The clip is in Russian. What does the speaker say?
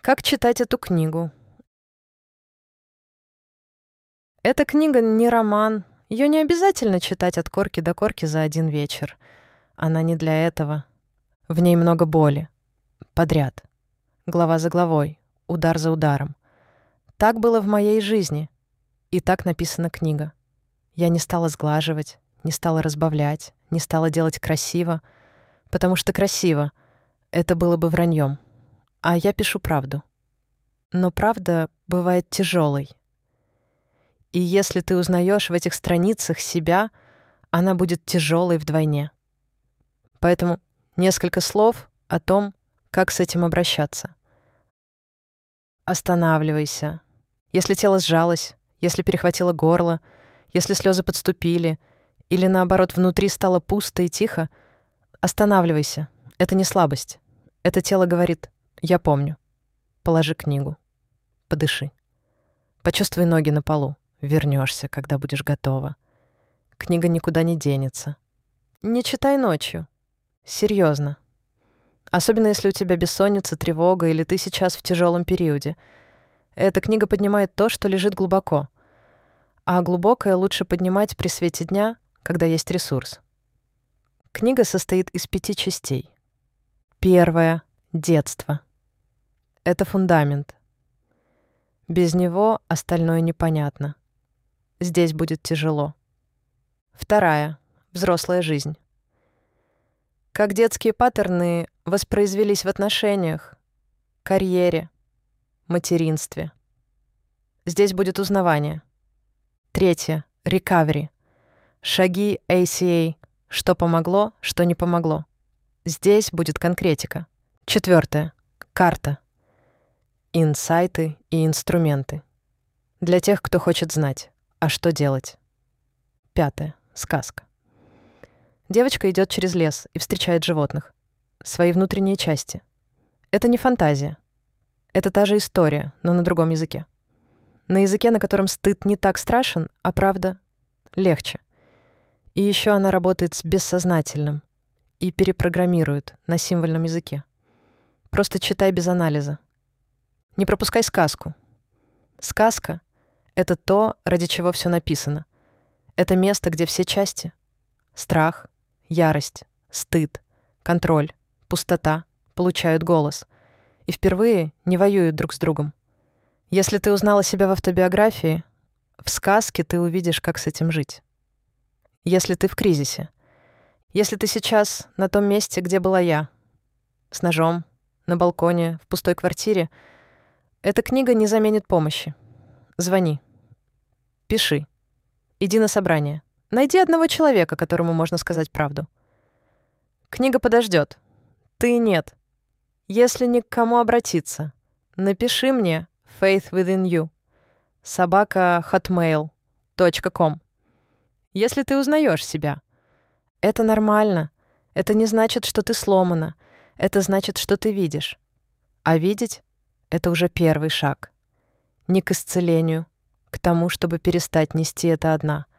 Как читать эту книгу? Эта книга не роман. Ее не обязательно читать от корки до корки за один вечер. Она не для этого. В ней много боли. Подряд. Глава за главой. Удар за ударом. Так было в моей жизни. И так написана книга. Я не стала сглаживать, не стала разбавлять, не стала делать красиво, потому что красиво — это было бы враньем. А я пишу правду. Но правда бывает тяжелой. И если ты узнаешь в этих страницах себя, она будет тяжелой вдвойне. Поэтому несколько слов о том, как с этим обращаться. Останавливайся. Если тело сжалось, если перехватило горло, если слезы подступили, или наоборот внутри стало пусто и тихо, останавливайся. Это не слабость. Это тело говорит: «Я помню». Положи книгу. Подыши. Почувствуй ноги на полу. Вернешься, когда будешь готова. Книга никуда не денется. Не читай ночью. Серьезно. Особенно если у тебя бессонница, тревога или ты сейчас в тяжелом периоде. Эта книга поднимает то, что лежит глубоко. А глубокое лучше поднимать при свете дня, когда есть ресурс. Книга состоит из 5 частей. Первая — детство. Это фундамент. Без него остальное непонятно. Здесь будет тяжело. Вторая — взрослая жизнь. Как детские паттерны воспроизвелись в отношениях, карьере, материнстве. Здесь будет узнавание. Третье — recovery. Шаги ACA. Что помогло, что не помогло. Здесь будет конкретика. Четвертое — карта. Инсайты и инструменты. Для тех, кто хочет знать, а что делать. Пятое — сказка. Девочка идет через лес и встречает животных. Свои внутренние части. Это не фантазия. Это та же история, но на другом языке. На языке, на котором стыд не так страшен, а правда легче. И еще она работает с бессознательным и перепрограммирует на символьном языке. Просто читай без анализа. Не пропускай сказку. Сказка — это то, ради чего все написано. Это место, где все части — страх, ярость, стыд, контроль, пустота — получают голос. И впервые не воюют друг с другом. Если ты узнала себя в автобиографии, в сказке ты увидишь, как с этим жить. Если ты в кризисе, если ты сейчас на том месте, где была я, с ножом, на балконе, в пустой квартире, эта книга не заменит помощи. Звони. Пиши. Иди на собрание. Найди одного человека, которому можно сказать правду. Книга подождет. Ты нет. Если ни к кому обратиться, напиши мне faithwithinyou @hotmail.com. Если ты узнаешь себя, это нормально. Это не значит, что ты сломана. Это значит, что ты видишь. А видеть — это уже первый шаг. Не к исцелению, к тому, чтобы перестать нести это одна,